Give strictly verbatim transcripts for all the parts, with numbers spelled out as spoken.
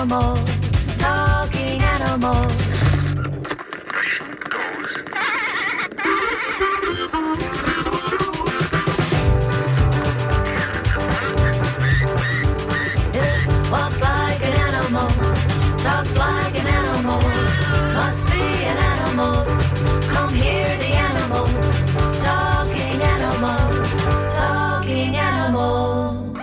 animals, talking animals. It walks like an animal, talks like an animal, must be an animal. Come hear the animals, talking animals, talking animals.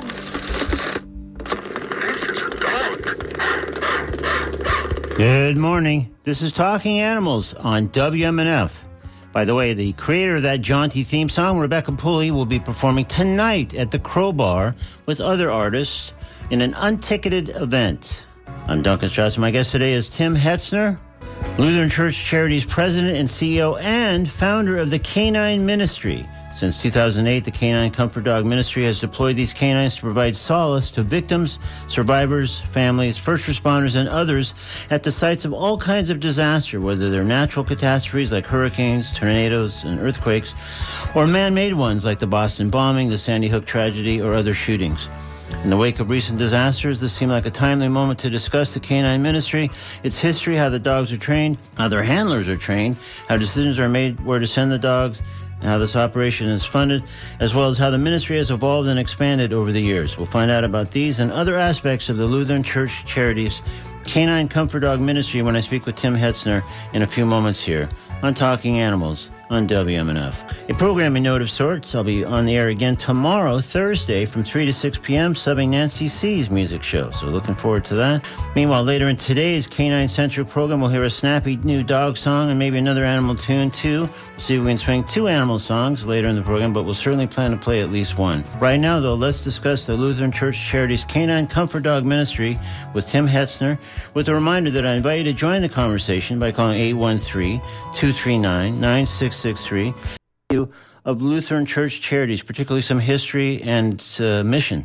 Good morning. This is Talking Animals on W M N F. By the way, the creator of that jaunty theme song, Rebecca Pulley, will be performing tonight at the Crowbar with other artists in an unticketed event. I'm Duncan Strauss. My guest today is Tim Hetzner, Lutheran Church Charities president and C E O and founder of the Canine Ministry. Since two thousand eight, the Canine Comfort Dog Ministry has deployed these canines to provide solace to victims, survivors, families, first responders, and others at the sites of all kinds of disaster, whether they're natural catastrophes like hurricanes, tornadoes, and earthquakes, or man-made ones like the Boston bombing, the Sandy Hook tragedy, or other shootings. In the wake of recent disasters, this seemed like a timely moment to discuss the Canine Ministry, its history, how the dogs are trained, how their handlers are trained, how decisions are made where to send the dogs, and how this operation is funded, as well as how the ministry has evolved and expanded over the years. We'll find out about these and other aspects of the Lutheran Church Charities Canine Comfort Dog Ministry when I speak with Tim Hetzner in a few moments here on Talking Animals on W M N F. A programming note of sorts. I'll be on the air again tomorrow, Thursday, from three to six p.m., subbing Nancy C's music show. So looking forward to that. Meanwhile, later in today's Canine Central program, we'll hear a snappy new dog song and maybe another animal tune, too. We'll see if we can swing two animal songs later in the program, but we'll certainly plan to play at least one. Right now, though, let's discuss the Lutheran Church Charities Canine Comfort Dog Ministry with Tim Hetzner, with a reminder that I invite you to join the conversation by calling eight one three, two three nine, nine six six three of Lutheran Church Charities, particularly some history and uh, mission.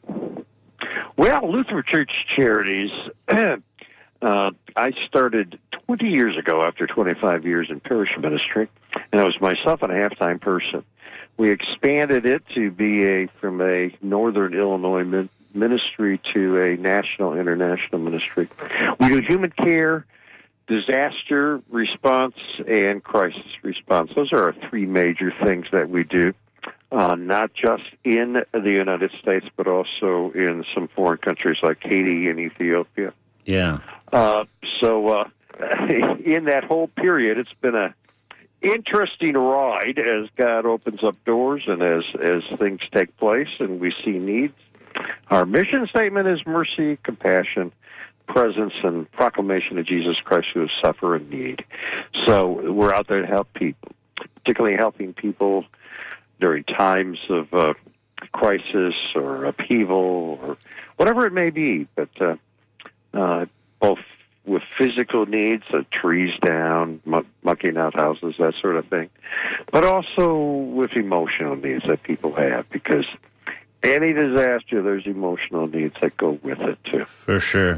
Well, Lutheran Church Charities, uh, I started twenty years ago after twenty-five years in parish ministry, and I was myself a half-time person. We expanded it to be a from a northern Illinois min- ministry to a national, international ministry. We do human care, disaster response, and crisis response. Those are our three major things that we do, uh, not just in the United States, but also in some foreign countries like Haiti and Ethiopia. Yeah. Uh, so uh, in that whole period, it's been a interesting ride as God opens up doors and as, as things take place and we see needs. Our mission statement is mercy, compassion, presence, and proclamation of Jesus Christ who suffer and need. So we're out there to help people, particularly helping people during times of uh, crisis or upheaval or whatever it may be, but uh, uh, both with physical needs, uh, trees down, muck, mucking out houses, that sort of thing, but also with emotional needs that people have, because any disaster, there's emotional needs that go with it, too. For sure.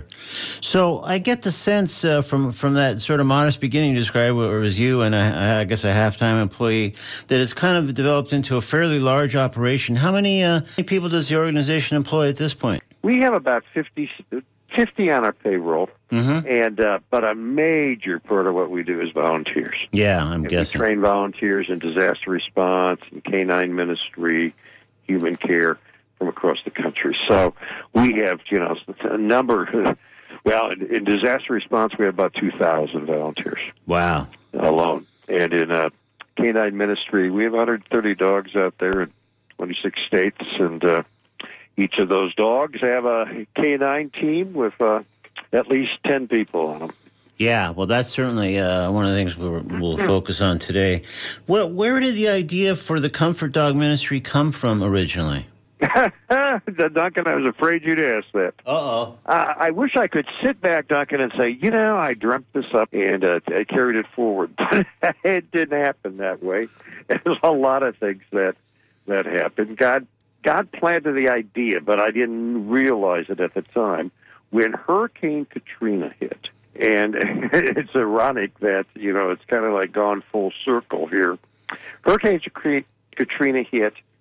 So I get the sense uh, from, from that sort of modest beginning you described, where it was you and a, I guess a half-time employee, that it's kind of developed into a fairly large operation. How many, uh, how many people does the organization employ at this point? We have about fifty, fifty on our payroll, mm-hmm. and uh, but a major part of what we do is volunteers. Yeah, I'm and guessing. We train volunteers in disaster response, and canine ministry, human care, from across the country. So we have, you know, a number, well, in, in disaster response, we have about two thousand volunteers. Wow. Alone. And in uh, canine ministry, we have one hundred thirty dogs out there in twenty-six states, and uh, each of those dogs have a canine team with uh, at least ten people on them. Yeah, well, that's certainly uh, one of the things we'll, we'll focus on today. Where, where did the idea for the Comfort Dog Ministry come from originally? Duncan, I was afraid you'd ask that. Uh-oh. Uh, I wish I could sit back, Duncan, and say, you know, I dreamt this up and uh, I carried it forward. But it didn't happen that way. There's a lot of things that that happened. God, God planted the idea, but I didn't realize it at the time. When Hurricane Katrina hit, and it's ironic that, you know, it's kind of like gone full circle here. Hurricane Katrina hit.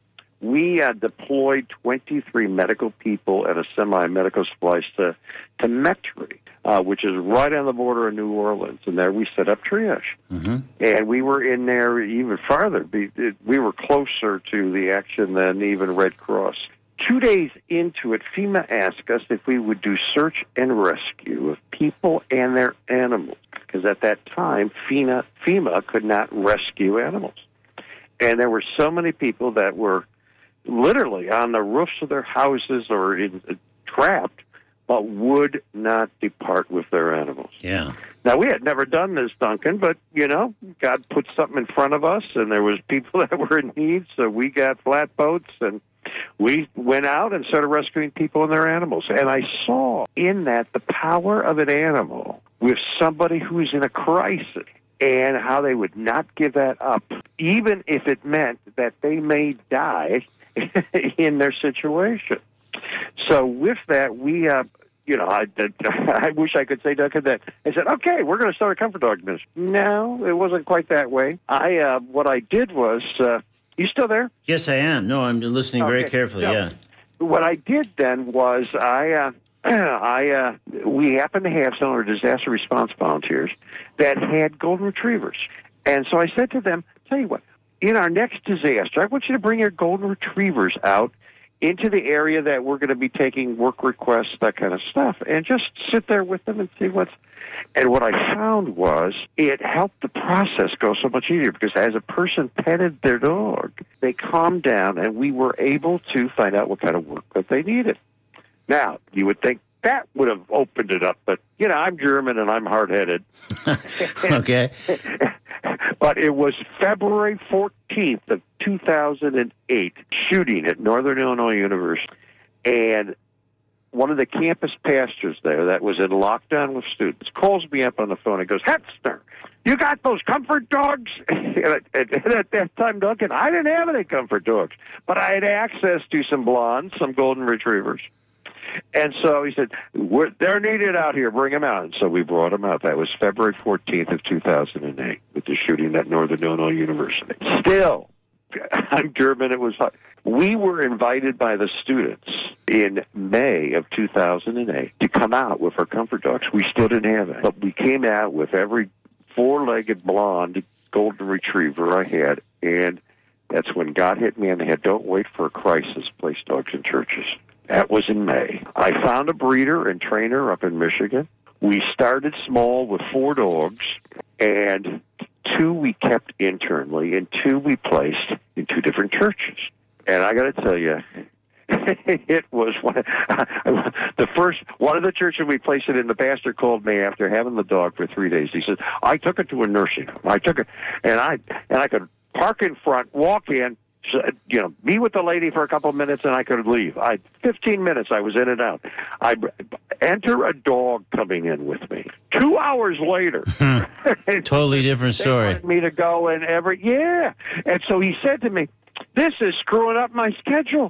we uh, deployed twenty-three medical people and a semi-medical supplies to, to Metairie, uh, which is right on the border of New Orleans. And there we set up triage. Mm-hmm. And we were in there even farther. We were closer to the action than even Red Cross. Two days into it, FEMA asked us if we would do search and rescue of people and their animals, because at that time, FEMA, FEMA could not rescue animals. And there were so many people that were literally on the roofs of their houses or in, uh, trapped, but would not depart with their animals. Yeah. Now, we had never done this, Duncan, but, you know, God put something in front of us, and there was people that were in need, so we got flatboats, and we went out and started rescuing people and their animals. And I saw in that the power of an animal with somebody who's in a crisis and how they would not give that up, even if it meant that they may die in their situation. So with that, we, uh, you know, I, I wish I could say, Duncan, that I said, okay, we're going to start a comfort dog ministry. No, it wasn't quite that way. I, uh, what I did was, uh, you still there? Yes, I am. No, I'm listening very Okay. carefully, So, yeah. What I did then was I, uh, I, uh, we happened to have some of our disaster response volunteers that had golden retrievers. And so I said to them, tell you what, in our next disaster, I want you to bring your golden retrievers out into the area that we're going to be taking work requests, that kind of stuff, and just sit there with them and see what's... And what I found was it helped the process go so much easier, because as a person petted their dog, they calmed down, and we were able to find out what kind of work that they needed. Now, you would think that would have opened it up, but, you know, I'm German and I'm hard-headed. Okay. But it was February fourteenth of two thousand eight, shooting at Northern Illinois University. And one of the campus pastors there that was in lockdown with students calls me up on the phone and goes, Hetzner, you got those comfort dogs? and, at, and at that time, Duncan, I didn't have any comfort dogs, but I had access to some blondes, some golden retrievers. And so he said, We're, they're needed out here. Bring them out. And so we brought them out. That was February fourteenth of two thousand eight with the shooting at Northern Illinois University. Still, I'm German. It was hot. We were invited by the students in May of two thousand eight to come out with our comfort dogs. We still didn't have it. But we came out with every four-legged blonde golden retriever I had. And that's when God hit me on the head. Don't wait for a crisis. Place dogs in churches. That was in May. I found a breeder and trainer up in Michigan. We started small with four dogs, and two we kept internally, and two we placed in two different churches. And I got to tell you, it was one of, the first one of the churches we placed it in. The pastor called me after having the dog for three days. He said, "I took it to a nursing home. I took it, and I and I could park in front, walk in." So, you know, be with the lady for a couple of minutes, and I could leave. I fifteen minutes, I was in and out. I enter a dog coming in with me. Two hours later, Totally different they story. wanted me to go and every yeah. And so he said to me, "This is screwing up my schedule."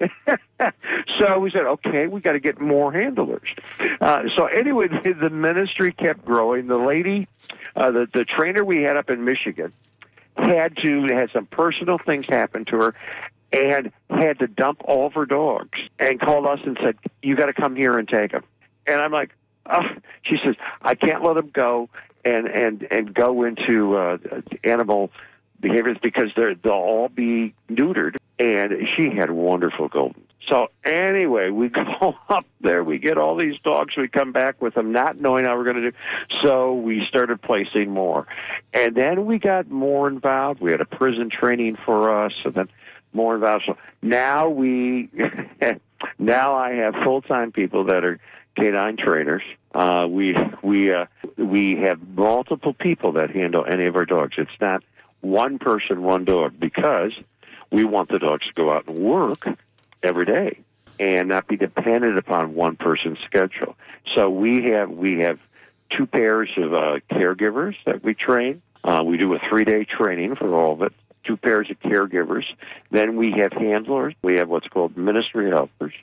So we said, "Okay, we got to get more handlers." Uh, so anyway, the, the ministry kept growing. The lady, uh, the the trainer we had up in Michigan, had to had some personal things happen to her and had to dump all of her dogs, and called us and said, "You got to come here and take them." And I'm like, oh. She says, "I can't let them go and and and go into uh, animal behaviors because they're they'll all be neutered." And she had wonderful golden. So anyway, we go up there, we get all these dogs, we come back with them, not knowing how we're going to do. So we started placing more. And then we got more involved. We had a prison training for us, and then more involved. So now we, now I have full-time people that are canine trainers. Uh, we we uh, we have multiple people that handle any of our dogs. It's not one person, one dog, because we want the dogs to go out and work every day and not be dependent upon one person's schedule. So we have we have two pairs of uh, caregivers that we train. Uh, we do a three-day training for all of it. Two pairs of caregivers. Then we have handlers. We have what's called ministry helpers.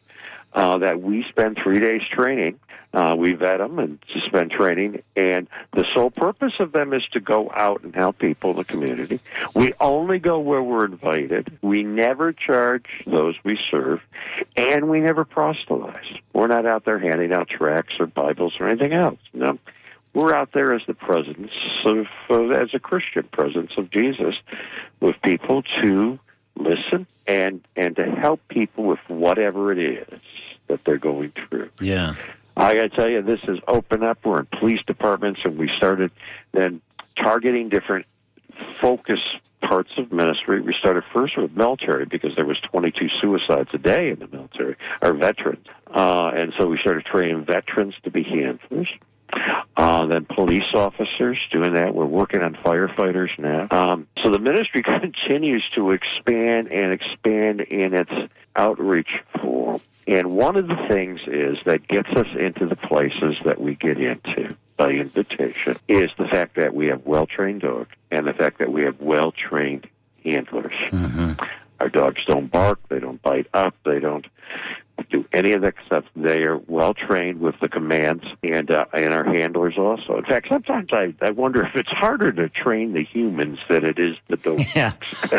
uh, that we spend three days training. Uh, we vet them and suspend training, and the sole purpose of them is to go out and help people in the community. We only go where we're invited. We never charge those we serve, and we never proselytize. We're not out there handing out tracts or Bibles or anything else. No, we're out there as the presence of, uh, as a Christian presence of Jesus, with people to listen and and to help people with whatever it is that they're going through. Yeah. I got to tell you, this has opened up. We're in police departments, and we started then targeting different focus parts of ministry. We started first with military because there was twenty-two suicides a day in the military, or veterans. Uh, and so we started training veterans to be handlers. Uh, then police officers doing that. We're working on firefighters now. Um, so the ministry continues to expand and expand in its outreach form. And one of the things is that gets us into the places that we get into by invitation is the fact that we have well-trained dogs and the fact that we have well-trained handlers. Mm-hmm. Our dogs don't bark, they don't bite up, they don't do any of that stuff. They are well-trained with the commands, and uh, and our handlers also. In fact, sometimes I, I wonder if it's harder to train the humans than it is the dogs. Yeah.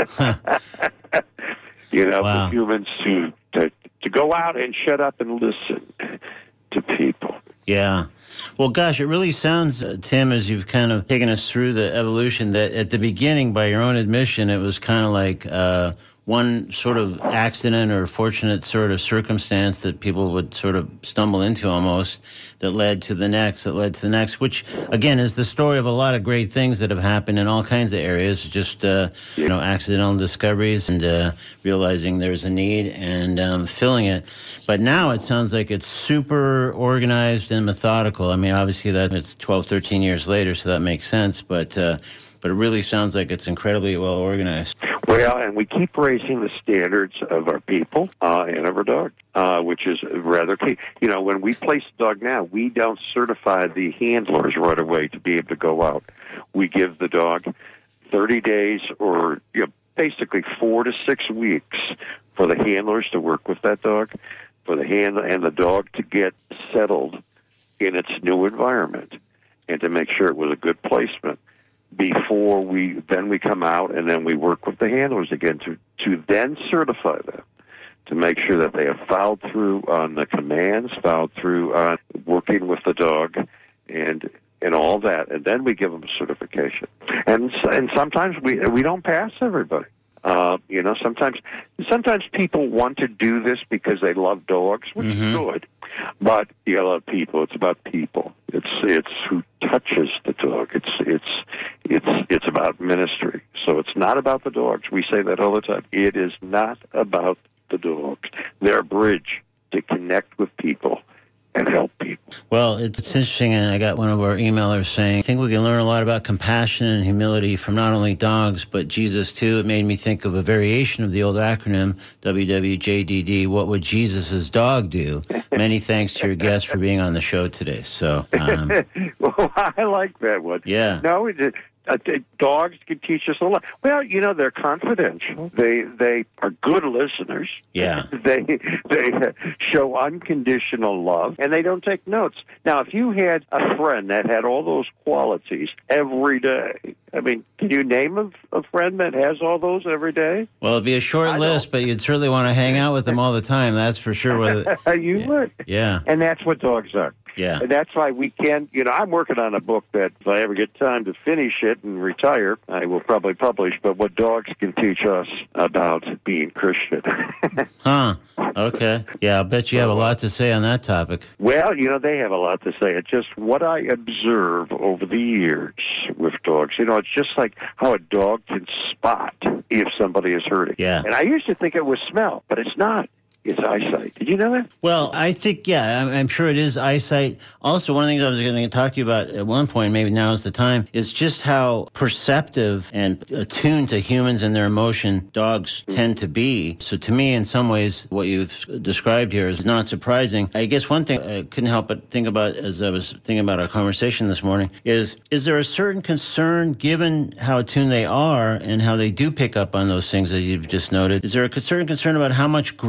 You know, Wow. for humans to, to to go out and shut up and listen to people. Yeah. Well, gosh, it really sounds, uh, Tim, as you've kind of taken us through the evolution, that at the beginning, by your own admission, it was kind of like uh, one sort of accident or fortunate sort of circumstance that people would sort of stumble into almost that led to the next, that led to the next, which, again, is the story of a lot of great things that have happened in all kinds of areas, just, uh, you know, accidental discoveries and uh, realizing there's a need and um, filling it. But now it sounds like it's super organized and methodical. I mean, obviously that it's twelve, thirteen years later, so that makes sense, but uh, but it really sounds like it's incredibly well organized. Well, and we keep raising the standards of our people uh, and of our dog, uh, which is rather key. You know, when we place a dog now, we don't certify the handlers right away to be able to go out. We give the dog thirty days or you know, basically four to six weeks for the handlers to work with that dog, for the hand and the dog to get settled in its new environment and to make sure it was a good placement before we then we come out and then we work with the handlers again to, to then certify them, to make sure that they have followed through on the commands, followed through on working with the dog and and all that, and then we give them a certification. And and sometimes we we don't pass everybody. Uh, you know, sometimes sometimes people want to do this because they love dogs, which Mm-hmm. is good. But you got a lot of people. It's about people. It's it's who touches the dog. It's it's it's it's about ministry. So it's not about the dogs. We say that all the time. It is not about the dogs. They're a bridge to connect with people and help people. Well, it's, it's interesting, and I got one of our emailers saying, I think we can learn a lot about compassion and humility from not only dogs, but Jesus, too. It made me think of a variation of the old acronym, W W J D D, what would Jesus' dog do? Many thanks to your guest for being on the show today. So, um, Well, I like that one. Yeah. No, it, uh, dogs can teach us a lot. Well, you know, they're confidential. They they are good listeners. Yeah. they they show unconditional love, and they don't take notes. Now, if you had a friend that had all those qualities every day, I mean, can you name a, a friend that has all those every day? well, it'd be a short I list, but you'd certainly want to hang out with them all the time. That's for sure. Whether, you would. yeah. And that's what dogs are. Yeah. And that's why we can, you know, I'm working on a book that if I ever get time to finish it and retire, I will probably publish, but what dogs can teach us about being Christian. Huh. Okay. Yeah, I'll bet you have a lot to say on that topic. Well, you know, they have a lot to say. It's just what I observe over the years with dogs. You know, it's just like how a dog can spot if somebody is hurting. Yeah. And I used to think it was smell, but it's not. It's eyesight. Did you know that? Well, I think, yeah, I'm, I'm sure it is eyesight. Also, one of the things I was going to talk to you about at one point, maybe now is the time, is just how perceptive and attuned to humans and their emotion dogs mm-hmm. tend to be. So to me, in some ways, what you've described here is not surprising. I guess one thing I couldn't help but think about as I was thinking about our conversation this morning is, is there a certain concern, given how attuned they are and how they do pick up on those things that you've just noted, is there a certain concern about how much grief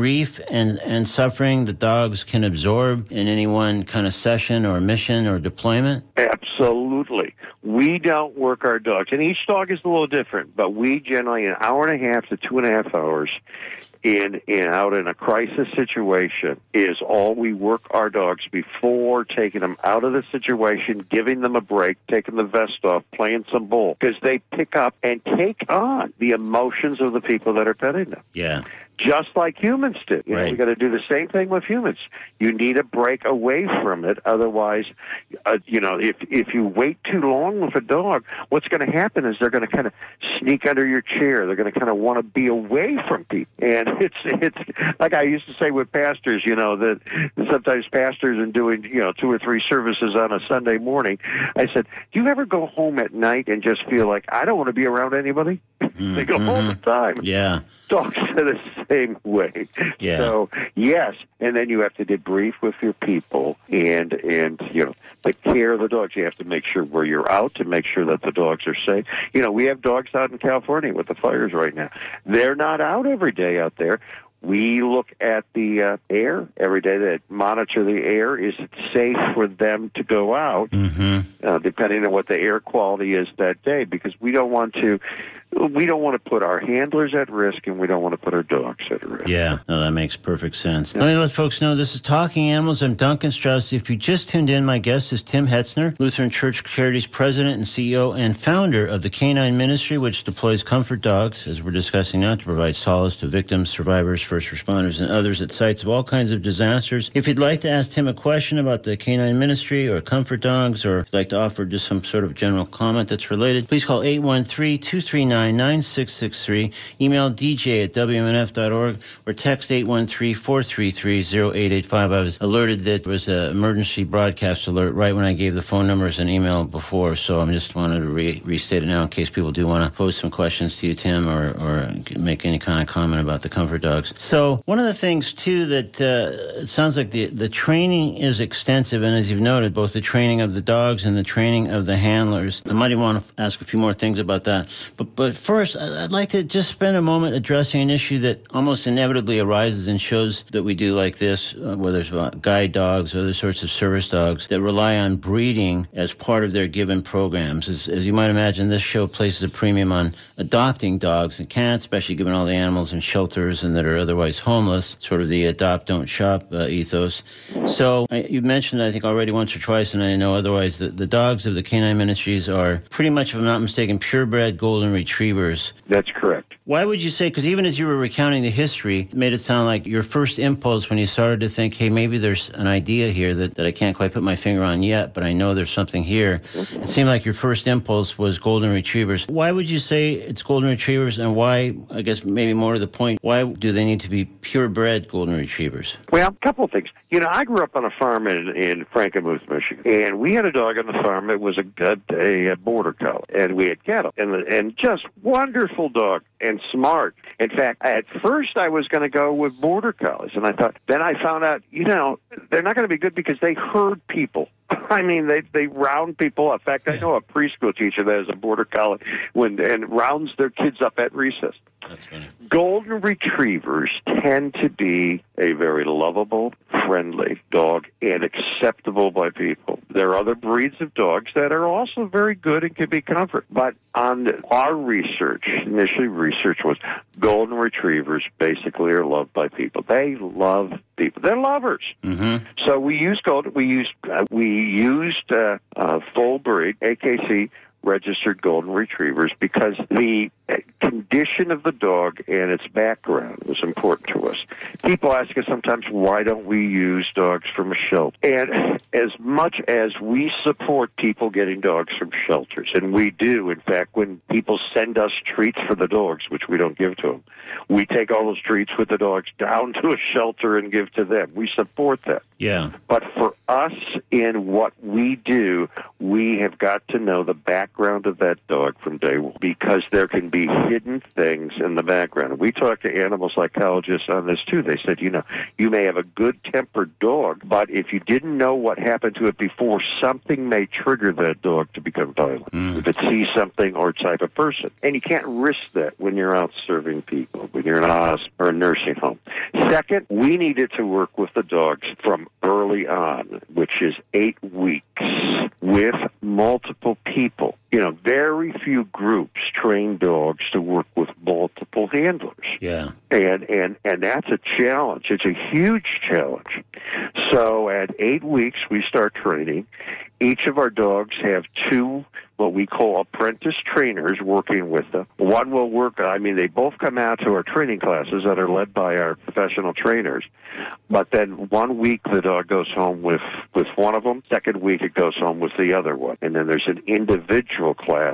and, and suffering that dogs can absorb in any one kind of session or mission or deployment? Absolutely. We don't work our dogs, and each dog is a little different, but we generally, an hour and a half to two and a half hours in, in out in a crisis situation is all we work our dogs before taking them out of the situation, giving them a break, taking the vest off, playing some bull, because they pick up and take on the emotions of the people that are petting them. Yeah. Just like humans do. You know, Right. we got to do the same thing with humans. You need a break away from it. Otherwise, uh, you know, if if you wait too long with a dog, what's going to happen is they're going to kind of sneak under your chair. They're going to kind of want to be away from people. And it's it's like I used to say with pastors, you know, that sometimes pastors and doing, you know, two or three services on a Sunday morning, I said, do you ever go home at night and just feel like, I don't want to be around anybody? Mm-hmm. They go all the time. Yeah. Dogs are the same way. Yeah. So, yes, and then you have to debrief with your people and, and you know, the care of the dogs. You have to make sure where you're out to make sure that the dogs are safe. You know, we have dogs out in California with the fires right now. They're not out every day out there. We look at the uh, air every day, that monitor the air. Is it safe for them to go out, Mm-hmm. uh, depending on what the air quality is that day? Because we don't want to, we don't want to put our handlers at risk, and we don't want to put our dogs at risk. Yeah, no, that makes perfect sense. Let me let folks know this is Talking Animals. I'm Duncan Strauss. If you just tuned in, my guest is Tim Hetzner, Lutheran Church Charities president and C E O and founder of the Canine Ministry, which deploys comfort dogs, as we're discussing now, to provide solace to victims, survivors, first responders, and others at sites of all kinds of disasters. If you'd like to ask Tim a question about the Canine Ministry or comfort dogs, or if you'd like to offer just some sort of general comment that's related, please call eight one three, two three nine, nine six six three, email d j at w m n f dot org, or text eight one three, four three three, zero eight eight five. I was alerted that there was an emergency broadcast alert right when I gave the phone numbers and email before, so I just wanted to re- restate it now in case people do want to pose some questions to you, Tim, or, or make any kind of comment about the comfort dogs. So one of the things, too, that uh, it sounds like the, the training is extensive, and as you've noted, both the training of the dogs and the training of the handlers. I might even want to ask a few more things about that. But, but first, I'd like to just spend a moment addressing an issue that almost inevitably arises in shows that we do like this, uh, whether it's about guide dogs or other sorts of service dogs that rely on breeding as part of their given programs. As, as you might imagine, this show places a premium on adopting dogs and cats, especially given all the animals in shelters and that are otherwise homeless, sort of the adopt, don't shop uh, ethos. So I, you mentioned, I think, already once or twice, and I know otherwise, that the dogs of the Canine Ministries are pretty much, if I'm not mistaken, purebred golden retrievers. That's correct. Why would you say, because even as you were recounting the history, it made it sound like your first impulse when you started to think, hey, maybe there's an idea here that, that I can't quite put my finger on yet, but I know there's something here. It seemed like your first impulse was golden retrievers. Why would you say it's golden retrievers, and why, I guess maybe more to the point, why do they need to be purebred golden retrievers? Well, a couple of things. You know, I grew up on a farm in, in Frankenmuth, Michigan, and we had a dog on the farm. It was a, a, a border collie, and we had cattle, and, and just wonderful dog and smart. In fact, at first I was going to go with border collies, and I thought, then I found out, you know, they're not going to be good because they herd people. I mean, they they round people up. In fact, I know a preschool teacher that has a border collie when and rounds their kids up at recess. That's funny. Golden retrievers tend to be a very lovable, friendly dog and acceptable by people. There are other breeds of dogs that are also very good and can be comfort. But on our research, initially research was golden retrievers basically are loved by people. They love people. They're lovers. Mm-hmm. So we used golden. We used uh, we used uh, uh, full breed A K C registered golden retrievers because the condition of the dog and its background was important to us. People ask us sometimes, why don't we use dogs from a shelter? And as much as we support people getting dogs from shelters, and we do, in fact, when people send us treats for the dogs, which we don't give to them, we take all those treats with the dogs down to a shelter and give to them. We support that. Yeah. But for us in what we do, we have got to know the background of that dog from day one, because there can be be hidden things in the background. We talked to animal psychologists on this, too. They said, you know, you may have a good-tempered dog, but if you didn't know what happened to it before, something may trigger that dog to become violent. Mm. If it sees something or type of person. And you can't risk that when you're out serving people, when you're in a hospital or a nursing home. Second, we needed to work with the dogs from early on, which is eight weeks, with multiple people. You know, very few groups train dogs to work with multiple handlers. Yeah. And, and, and that's a challenge. It's a huge challenge. So at eight weeks, we start training. Each of our dogs have two what we call apprentice trainers working with them. One will work, I mean, they both come out to our training classes that are led by our professional trainers. But then one week the dog goes home with, with one of them. Second week it goes home with the other one. And then there's an individual class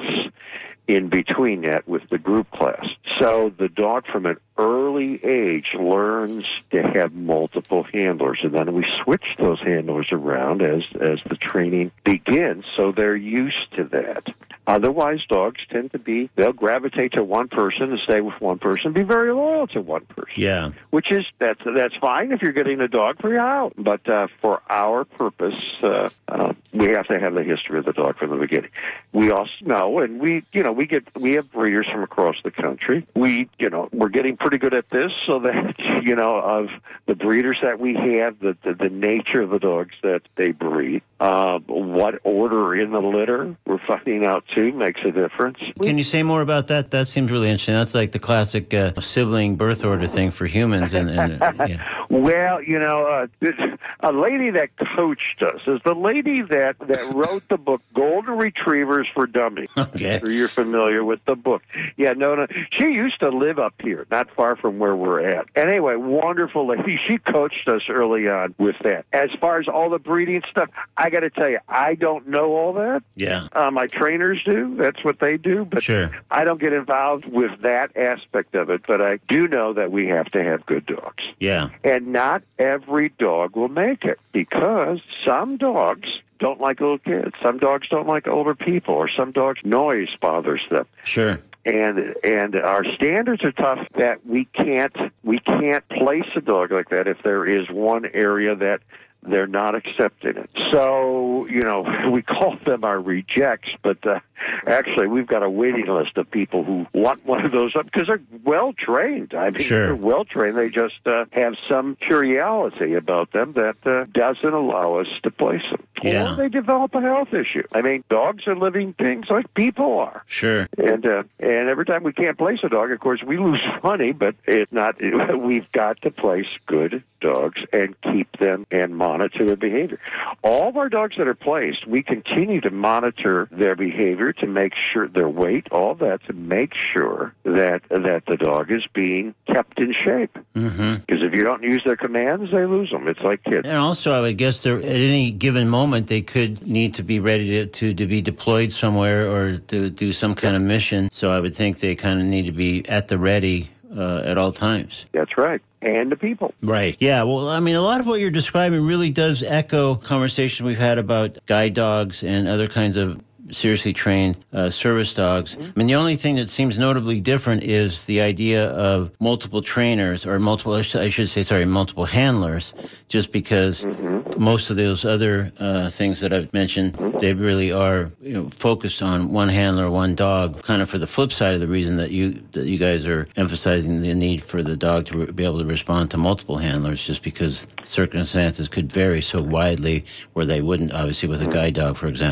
in between that with the group class. So the dog from an early age learns to have multiple handlers, and then we switch those handlers around as, as the training begins, so they're used to that. Otherwise, dogs tend to be, they'll gravitate to one person and stay with one person, be very loyal to one person. Yeah. Which is, that's, that's fine if you're getting a dog for your house. But uh, for our purpose, uh, uh, we have to have the history of the dog from the beginning. We also know, and we, you know, we get, we have breeders from across the country. We, you know, we're getting pretty good at this, so that, you know, of the breeders that we have, the, the, the nature of the dogs that they breed, uh, what order in the litter, we're finding out too, makes a difference. Can you say more about that? That seems really interesting. That's like the classic uh, sibling birth order thing for humans. And, and yeah. Well, you know, uh, a lady that coached us is the lady that, that wrote the book Golden Retrievers for Dummies. Okay. Sure you're familiar with the book. Yeah, no, no. She used to live up here, not far from where we're at. And anyway, wonderful lady. She coached us early on with that. As far as all the breeding stuff, I got to tell you, I don't know all that. Yeah. Uh, my trainers do. That's what they do. But sure. I don't get involved with that aspect of it. But I do know that we have to have good dogs. Yeah. And not every dog will make it, because some dogs don't like little kids. Some dogs don't like older people, or some dogs' noise bothers them. Sure. And and our standards are tough that we can't we can't place a dog like that if there is one area that they're not accepting it. So, you know, we call them our rejects, but uh, actually we've got a waiting list of people who want one of those up because they're well-trained. I mean, sure. They're well-trained. They just uh, have some curiosity about them that uh, doesn't allow us to place them. Yeah. Or they develop a health issue. I mean, dogs are living things like people are. Sure. And uh, and every time we can't place a dog, of course, we lose money, but it's not. We've got to place good dogs and keep them and monitor their behavior. All of our dogs that are placed, we continue to monitor their behavior to make sure their weight, all that, to make sure that that the dog is being kept in shape. Mm-hmm. Because if you don't use their commands, they lose them. It's like kids. And also, I would guess there, at any given moment, they could need to be ready to, to, to be deployed somewhere or to do some kind of mission. So I would think they kind of need to be at the ready uh, at all times. That's right. And the people. Right. Yeah. Well, I mean, a lot of what you're describing really does echo conversations we've had about guide dogs and other kinds of seriously trained uh, service dogs. Mm-hmm. I mean, the only thing that seems notably different is the idea of multiple trainers or multiple, I should say, sorry, multiple handlers, just because mm-hmm. most of those other uh, things that I've mentioned, mm-hmm. they really are, you know, focused on one handler, one dog, kind of for the flip side of the reason that you that you guys are emphasizing the need for the dog to re- be able to respond to multiple handlers, just because circumstances could vary so widely where they wouldn't, obviously, with a guide dog, for example.